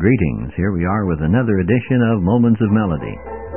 Greetings. Here we are with another edition of Moments of Melody.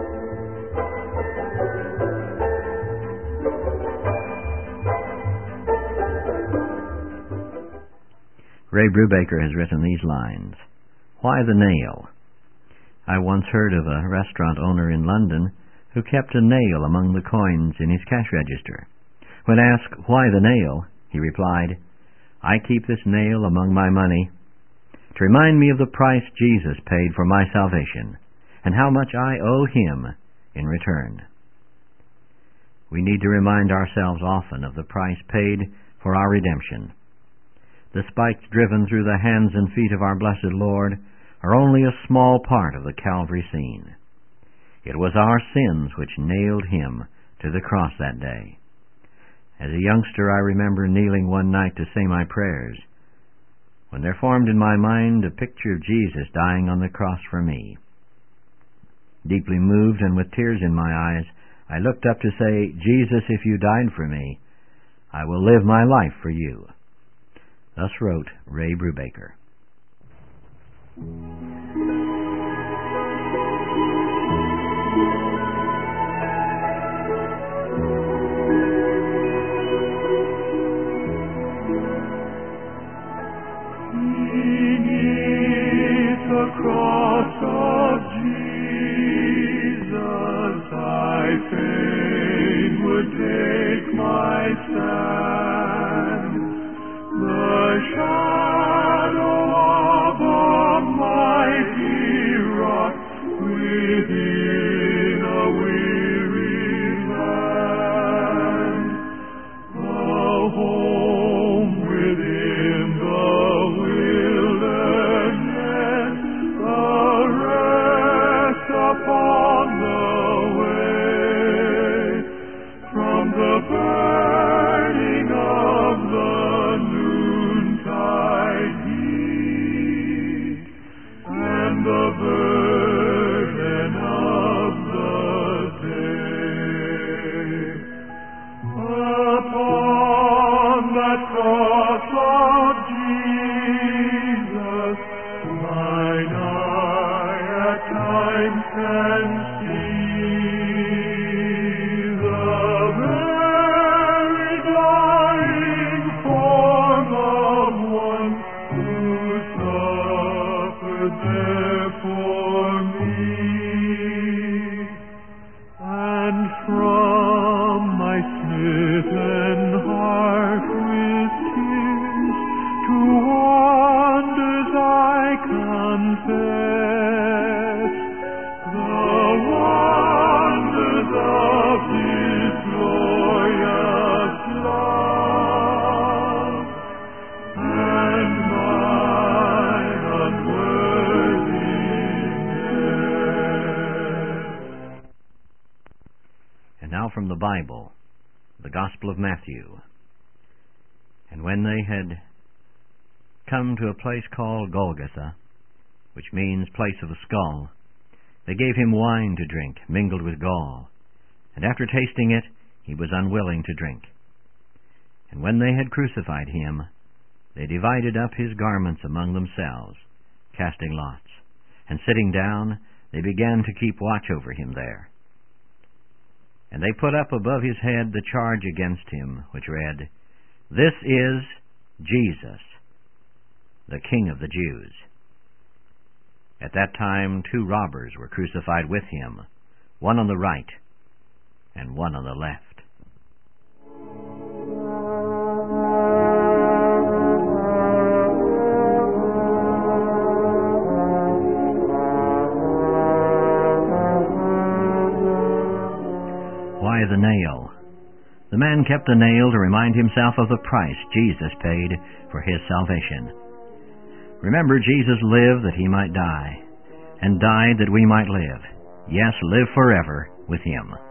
Ray Brubaker has written these lines. Why the nail? I once heard of a restaurant owner in London who kept a nail among the coins in his cash register. When asked, why the nail, he replied, I keep this nail among my money to remind me of the price Jesus paid for my salvation and how much I owe Him in return. We need to remind ourselves often of the price paid for our redemption. The spikes driven through the hands and feet of our blessed Lord are only a small part of the Calvary scene. It was our sins which nailed Him to the cross that day. As a youngster, I remember kneeling one night to say my prayers, when there formed in my mind a picture of Jesus dying on the cross for me. Deeply moved and with tears in my eyes, I looked up to say, Jesus, if you died for me, I will live my life for you. Thus wrote Ray Brubaker. Beneath the cross of Jesus, I fain would take my stand. The shadow of a mighty rock within a weary land, a home within the wilderness, a rest upon the way from the burning of the noontide heat and the burden of the day. Upon that cross of Jesus, mine eye at times can see the very dying form of one who suffered there for me. And from my smitten heart with tears to wonders I confess the wonders of His glorious love and my unworthiness. And now from the Bible, the Gospel of Matthew. And when they had come to a place called Golgotha, which means place of a skull, they gave him wine to drink, mingled with gall. And after tasting it, he was unwilling to drink. And when they had crucified him, they divided up his garments among themselves, casting lots. And sitting down, they began to keep watch over him there. And they put up above his head the charge against him, which read, This is Jesus, the King of the Jews. At that time 2 robbers were crucified with him, one on the right and one on the left. Why the nail? The man kept the nail to remind himself of the price Jesus paid for his salvation. Remember, Jesus lived that he might die, and died that we might live. Yes, live forever with him.